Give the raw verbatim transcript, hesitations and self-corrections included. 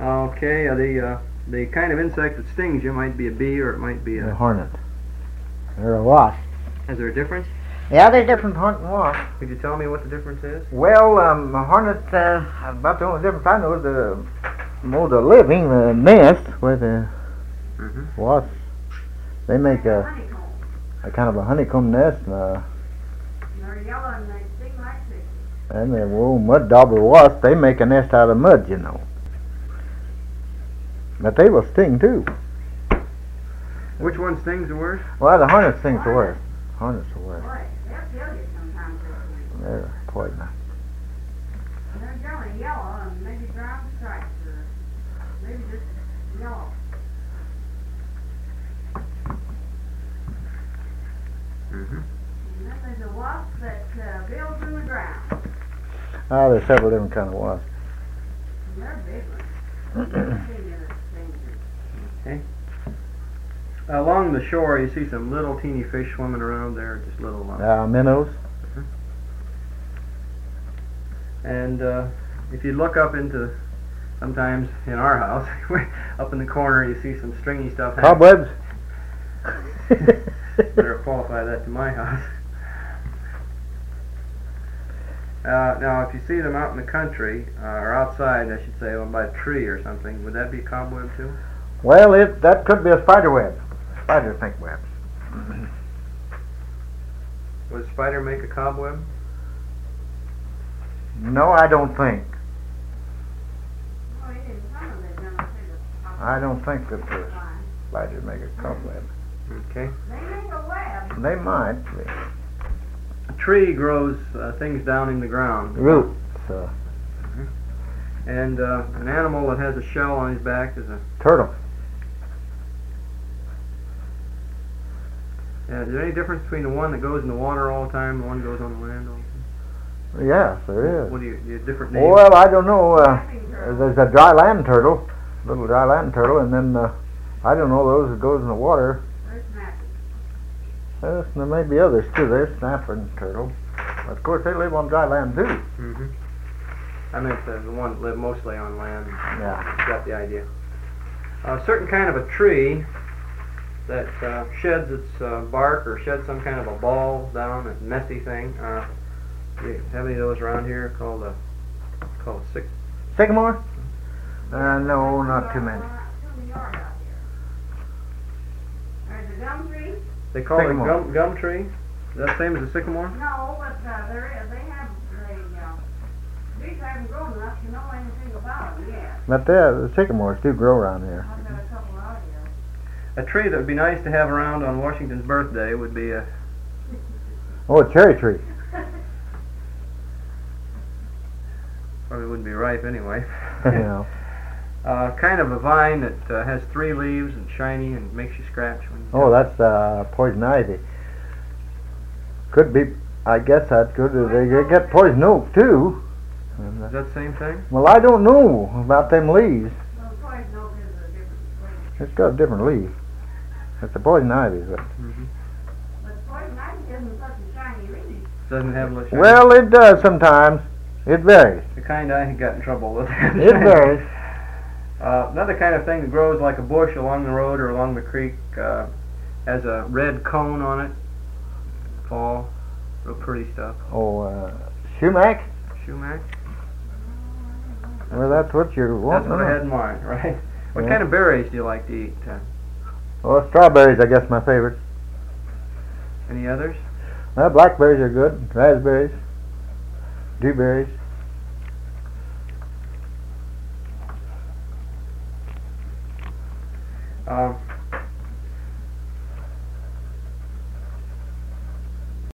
Okay, uh, the uh, the kind of insect that stings you might be a bee or it might be a, a hornet. Or a wasp. Is there a difference? Yeah, there's different hornet and wasp. Could you tell me what the difference is? Well, um, a hornet, uh, about the only difference I know is the mode of living, the nest, where the Mm-hmm. wasps, they make a, a kind of a honeycomb nest, and, uh, They're yellow and they sting like this. and the well, mud dauber wasps, they make a nest out of mud, you know. But they will sting too. Which one stings the worst? Well, the hornet stings the worst. Hornets the worst. Boy, they'll kill you sometimes. This They're poisonous. They're generally yellow and maybe brown stripes or maybe just yellow. Mm-hmm. And then there's a wasp that uh, builds in the ground. Ah, there's several different kind of wasps. And they're big ones. I've seen you that sting you. Along the shore, you see some little teeny fish swimming around there, just little ones. Uh, minnows. And uh, if you look up into, sometimes in our house, up in the corner, you see some stringy stuff. Cobwebs. Better qualify that to my house. Uh, now, if you see them out in the country, uh, or outside, I should say, by a tree or something, would that be a cobweb too? Well, it that could be a spider web. Spider think web. Would a spider make a cobweb? No, I don't think. Oh, you didn't tell them they'd never seen a cobweb. I don't think that the spiders make a cobweb. Okay. They make a web. They might. Be. A tree grows uh, things down in the ground. Roots. Uh, And uh, an animal that has a shell on his back is a... turtle. Uh, is there any difference between the one that goes in the water all the time and the one that goes on the land all the time? Yes, there is. What do you, you have different names? Well, I don't know. Uh, there's a dry land turtle, little dry land turtle, and then uh, I don't know those that goes in the water. They're snappy. Yes, and there may be others too. There's snapper and turtle. Of course, they live on dry land too. Mm-hmm. I meant the, the one that live mostly on land. Yeah. You got the idea. A certain kind of a tree that uh, sheds its uh, bark or sheds some kind of a ball down, a messy thing. Uh, do you have any of those around here called a called a sick? Sycamore? Uh, no, not too many. Two in the yard out here. There's a gum tree. They call Sycamore. it gum gum tree. Is that the same as a sycamore? No, but uh, there is. They have the uh, trees haven't grown enough to know anything about them yet. But the, the sycamores do grow around here. I've got a couple out here. A tree that would be nice to have around on Washington's birthday would be a Oh, a cherry tree. probably wouldn't be ripe anyway. You know. Uh, kind of a vine that uh, has three leaves and shiny and makes you scratch when you Oh, that's uh, poison ivy. Could be. I guess that could. They get poison oak too. And, uh, Is that the same thing? well, I don't know about them leaves. Well, poison oak is a different flavor. It's got a different leaf. It's the poison ivy. But, Mm-hmm. But poison ivy isn't such a shiny leaf. Doesn't have a little shiny. well, it does sometimes. It varies. The kind I got in trouble with. It varies. Uh, another kind of thing that grows like a bush along the road or along the creek uh, has a red cone on it. Fall. Real pretty stuff. Oh, uh, sumac? Sumac? Well, that's what you're That's wanting. what I huh? had in mind, right? What Yeah. kind of berries do you like to eat? Uh, Well, strawberries, I guess, my favorite. any others? Well, blackberries are good. Raspberries. Dewberries. Um,